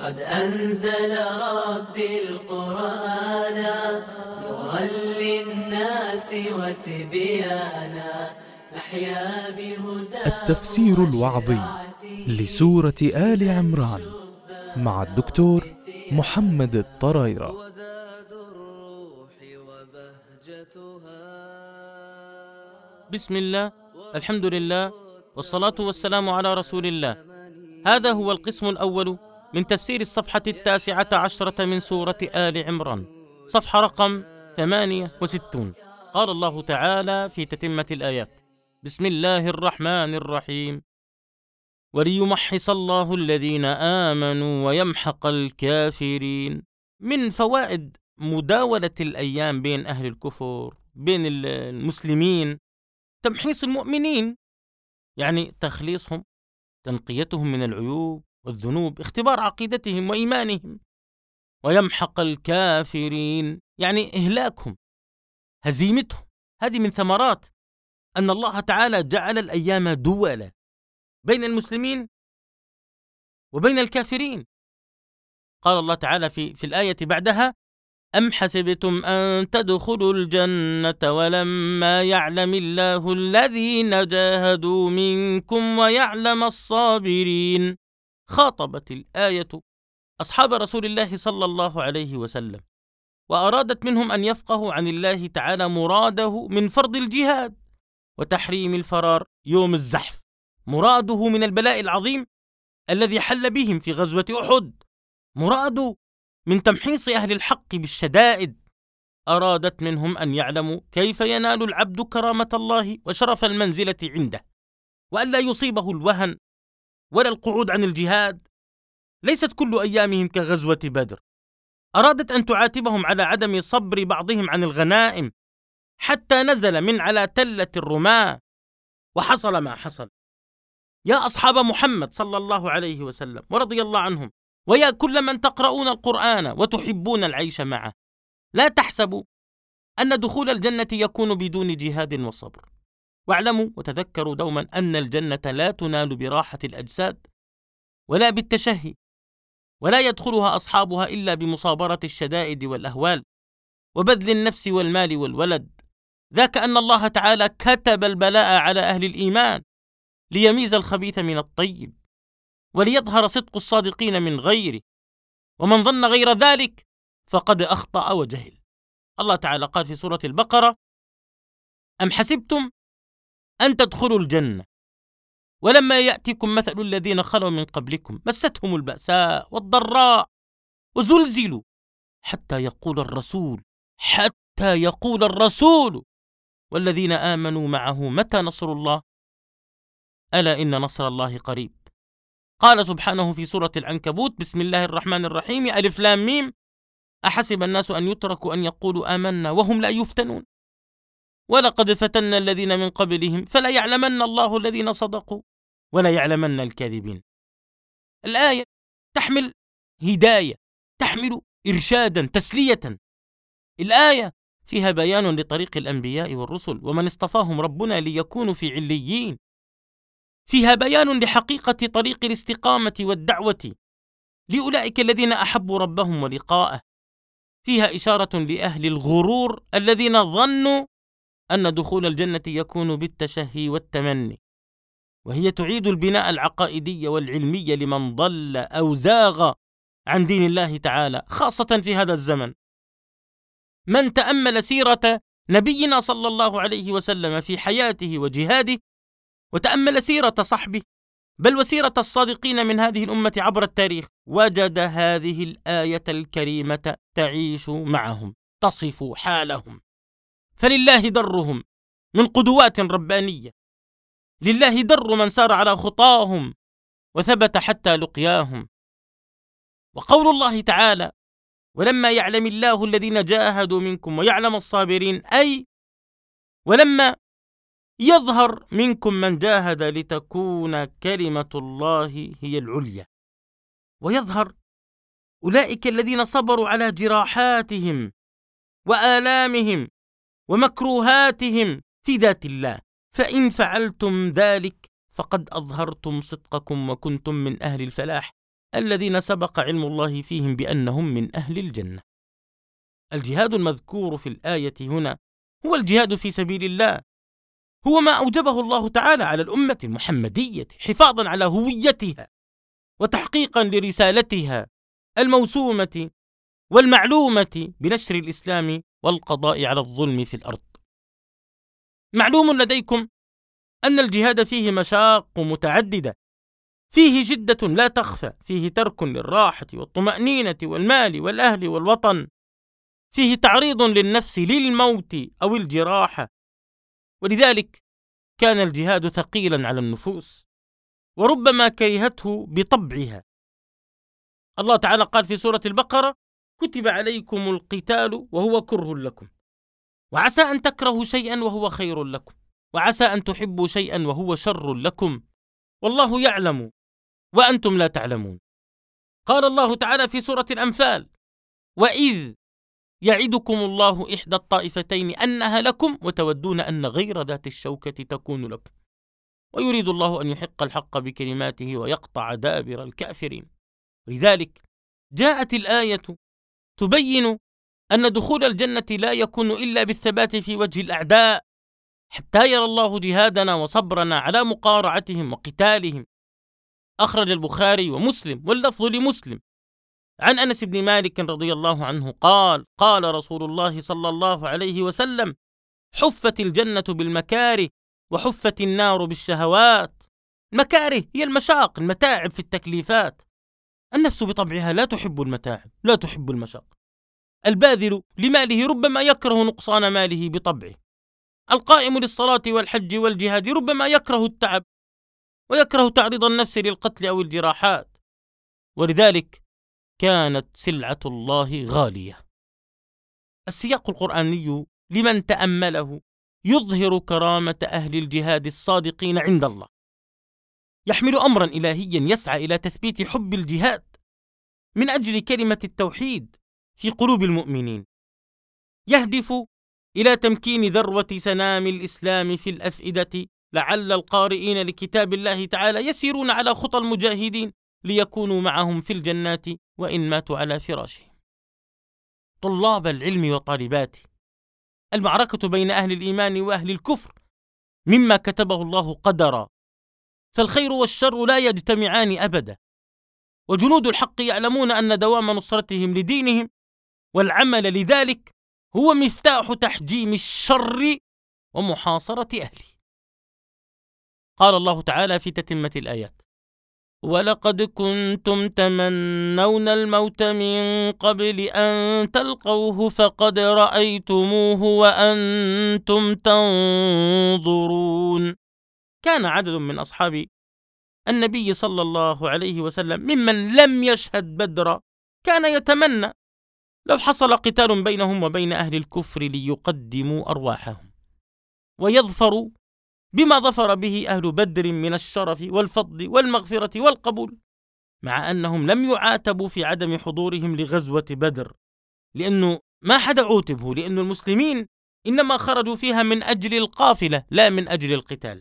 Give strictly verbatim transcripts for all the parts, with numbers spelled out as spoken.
قد أنزل ربي القرآن نورا للناس وتبيانا نحيا بهداه. التفسير الوعظي لسورة آل عمران مع الدكتور محمد الطرايرة. بسم الله، الحمد لله، والصلاة والسلام على رسول الله. هذا هو القسم الأول من تفسير الصفحة التاسعة عشرة من سورة آل عمران، صفحة رقم ثمانية وستون. قال الله تعالى في تتمة الآيات: بسم الله الرحمن الرحيم: وليمحص الله الذين آمنوا ويمحق الكافرين. من فوائد مداولة الأيام بين أهل الكفر بين المسلمين تمحيص المؤمنين، يعني تخليصهم، تنقيتهم من العيوب والذنوب، اختبار عقيدتهم وإيمانهم. ويمحق الكافرين يعني إهلاكهم، هزيمتهم. هذه من ثمرات أن الله تعالى جعل الأيام دولة بين المسلمين وبين الكافرين. قال الله تعالى في, في الآية بعدها: أم حسبتم أن تدخلوا الجنة ولما يعلم الله الذين جاهدوا منكم ويعلم الصابرين. خاطبت الآية أصحاب رسول الله صلى الله عليه وسلم، وأرادت منهم أن يفقهوا عن الله تعالى مراده من فرض الجهاد وتحريم الفرار يوم الزحف، مراده من البلاء العظيم الذي حل بهم في غزوة أحد، مراده من تمحيص أهل الحق بالشدائد. أرادت منهم أن يعلموا كيف ينال العبد كرامة الله وشرف المنزلة عنده، وأن لا يصيبه الوهن ولا القعود عن الجهاد. ليست كل أيامهم كغزوة بدر. أرادت أن تعاتبهم على عدم صبر بعضهم عن الغنائم حتى نزل من على تلة الرماة وحصل ما حصل. يا أصحاب محمد صلى الله عليه وسلم ورضي الله عنهم، ويا كل من تقرؤون القرآن وتحبون العيش معه، لا تحسبوا أن دخول الجنة يكون بدون جهاد وصبر. واعلموا وتذكروا دوما أن الجنة لا تنال براحة الأجساد ولا بالتشهي، ولا يدخلها أصحابها إلا بمصابرة الشدائد والأهوال وبذل النفس والمال والولد. ذاك أن الله تعالى كتب البلاء على أهل الإيمان ليميز الخبيث من الطيب، وليظهر صدق الصادقين من غيره، ومن ظن غير ذلك فقد أخطأ وجهل. الله تعالى قال في سورة البقرة: أم حسبتم أن تدخلوا الجنة ولما يأتكم مثل الذين خلوا من قبلكم مستهم البأساء والضراء وزلزلوا حتى يقول الرسول حتى يقول الرسول والذين آمنوا معه متى نصر الله ألا إن نصر الله قريب. قال سبحانه في سورة العنكبوت: بسم الله الرحمن الرحيم: ألف لام ميم أحسب الناس أن يتركوا أن يقولوا آمنا وهم لا يفتنون ولقد فتنا الذين من قبلهم فلا يعلمن الله الذين صدقوا ولا يعلمن الكاذبين. الآية تحمل هداية، تحمل إرشادا، تسلية. الآية فيها بيان لطريق الأنبياء والرسل ومن اصطفاهم ربنا ليكونوا في عليين، فيها بيان لحقيقة طريق الاستقامة والدعوة لأولئك الذين أحبوا ربهم ولقاءه، فيها إشارة لأهل الغرور الذين ظنوا أن دخول الجنة يكون بالتشهي والتمني، وهي تعيد البناء العقائدي والعلمي لمن ضل أو زاغ عن دين الله تعالى، خاصة في هذا الزمن. من تأمل سيرة نبينا صلى الله عليه وسلم في حياته وجهاده، وتأمل سيرة صحبه بل وسيرة الصادقين من هذه الأمة عبر التاريخ، وجد هذه الآية الكريمة تعيش معهم، تصف حالهم. فلله درهم من قدوات ربانية، لله در من سار على خطاهم وثبت حتى لقياهم. وقول الله تعالى: ولما يعلم الله الذين جاهدوا منكم ويعلم الصابرين، أي ولما يظهر منكم من جاهد لتكون كلمة الله هي العليا، ويظهر أولئك الذين صبروا على جراحاتهم وآلامهم ومكروهاتهم في ذات الله، فإن فعلتم ذلك فقد أظهرتم صدقكم وكنتم من أهل الفلاح. الذين سبق علم الله فيهم بأنهم من أهل الجنة. الجهاد المذكور في الآية هنا هو الجهاد في سبيل الله، هو ما أوجبه الله تعالى على الأمة المحمدية حفاظا على هويتها وتحقيقا لرسالتها الموسومة والمعلومة بنشر الإسلام والقضاء على الظلم في الأرض. معلوم لديكم أن الجهاد فيه مشاق متعددة، فيه جدة لا تخفى، فيه ترك للراحة والطمأنينة والمال والأهل والوطن، فيه تعريض للنفس للموت أو الجراحة، ولذلك كان الجهاد ثقيلا على النفوس وربما كرهته بطبعها. الله تعالى قال في سورة البقرة: كتب عليكم القتال وهو كره لكم، وعسى أن تكرهوا شيئا وهو خير لكم، وعسى أن تحبوا شيئا وهو شر لكم، والله يعلم وأنتم لا تعلمون. قال الله تعالى في سورة الأنفال: وإذ يعدكم الله إحدى الطائفتين أنها لكم وتودون أن غير ذات الشوكة تكون لكم ويريد الله أن يحق الحق بكلماته ويقطع دابر الكافرين. لذلك جاءت الآية تبين أن دخول الجنة لا يكون إلا بالثبات في وجه الأعداء حتى يرى الله جهادنا وصبرنا على مقارعتهم وقتالهم. أخرج البخاري ومسلم واللفظ لمسلم عن أنس بن مالك رضي الله عنه قال: قال رسول الله صلى الله عليه وسلم: حفت الجنة بالمكاره وحفت النار بالشهوات. المكاره هي المشاق، المتاعب في التكليفات. النفس بطبعها لا تحب المتاعب، لا تحب المشاق. الباذل لماله ربما يكره نقصان ماله بطبعه. القائم للصلاة والحج والجهاد ربما يكره التعب ويكره تعريض النفس للقتل أو الجراحات. ولذلك كانت سلعة الله غالية. السياق القرآني لمن تأمله يظهر كرامة أهل الجهاد الصادقين عند الله، يحمل أمرا إلهيا يسعى إلى تثبيت حب الجهاد من أجل كلمة التوحيد في قلوب المؤمنين، يهدف إلى تمكين ذروة سنام الإسلام في الأفئدة، لعل القارئين لكتاب الله تعالى يسيرون على خطى المجاهدين ليكونوا معهم في الجنات وإن ماتوا على فراشهم. طلاب العلم وطالباته، المعركة بين أهل الإيمان وأهل الكفر مما كتبه الله قدرا، فالخير والشر لا يجتمعان أبدا، وجنود الحق يعلمون أن دوام نصرتهم لدينهم والعمل لذلك هو مفتاح تحجيم الشر ومحاصرة أهله. قال الله تعالى في تتمة الآيات: ولقد كنتم تمنون الموت من قبل أن تلقوه فقد رأيتموه وأنتم تنظرون. كان عدد من أصحاب النبي صلى الله عليه وسلم ممن لم يشهد بدرا كان يتمنى لو حصل قتال بينهم وبين أهل الكفر ليقدموا أرواحهم ويظفروا بما ظفر به أهل بدر من الشرف والفضل والمغفرة والقبول، مع أنهم لم يعاتبوا في عدم حضورهم لغزوة بدر، لأنه ما حدا عوتبه، لأن المسلمين إنما خرجوا فيها من أجل القافلة لا من أجل القتال.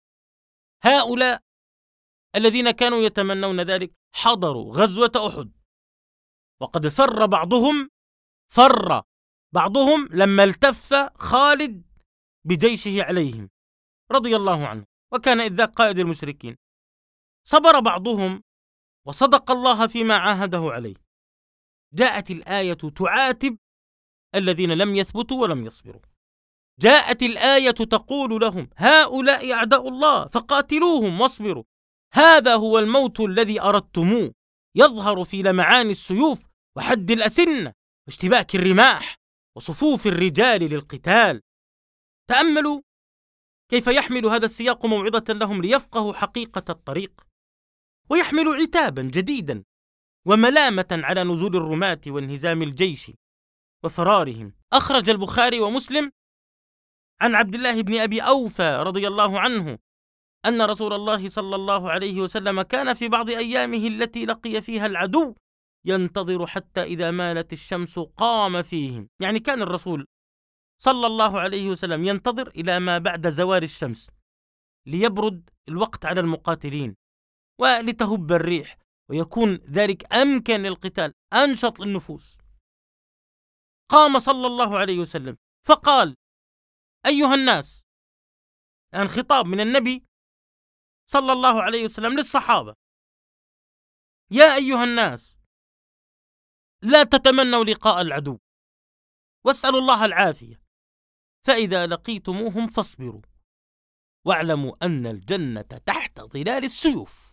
هؤلاء الذين كانوا يتمنون ذلك حضروا غزوة أحد، وقد فر بعضهم فر بعضهم لما التف خالد بجيشه عليهم رضي الله عنه، وكان إذ ذاك قائد المشركين. صبر بعضهم وصدق الله فيما عاهده عليه. جاءت الآية تعاتب الذين لم يثبتوا ولم يصبروا. جاءت الآية تقول لهم: هؤلاء أعداء الله فقاتلوهم واصبروا، هذا هو الموت الذي أردتموه، يظهر في لمعان السيوف وحد الأسنة واشتباك الرماح وصفوف الرجال للقتال. تأملوا كيف يحمل هذا السياق موعظة لهم ليفقهوا حقيقة الطريق، ويحمل عتابا جديدا وملامة على نزول الرماة وانهزام الجيش وفرارهم. أخرج البخاري ومسلم عن عبد الله بن أبي أوفى رضي الله عنه أن رسول الله صلى الله عليه وسلم كان في بعض أيامه التي لقي فيها العدو ينتظر حتى إذا مالت الشمس قام فيهم، يعني كان الرسول صلى الله عليه وسلم ينتظر إلى ما بعد زوال الشمس ليبرد الوقت على المقاتلين ولتهب الريح ويكون ذلك أمكن للقتال، أنشط للنفوس. قام صلى الله عليه وسلم فقال: أيها الناس، الآن خطاب من النبي صلى الله عليه وسلم للصحابة: يا أيها الناس، لا تتمنوا لقاء العدو واسألوا الله العافية، فإذا لقيتموهم فاصبروا واعلموا أن الجنة تحت ظلال السيوف.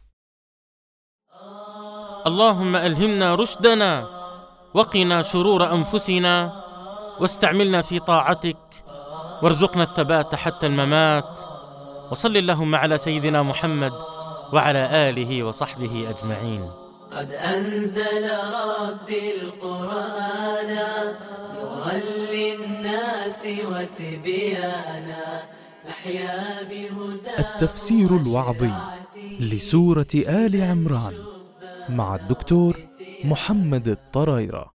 اللهم ألهمنا رشدنا وقنا شرور أنفسنا واستعملنا في طاعتك وارزقنا الثبات حتى الممات. وصل اللهم على سيدنا محمد وعلى آله وصحبه أجمعين. قد أنزل ربي القرآن نورا للناس وتبيانا نحيا بهداه. التفسير الوعظي لسورة آل عمران مع الدكتور محمد الطرايرة.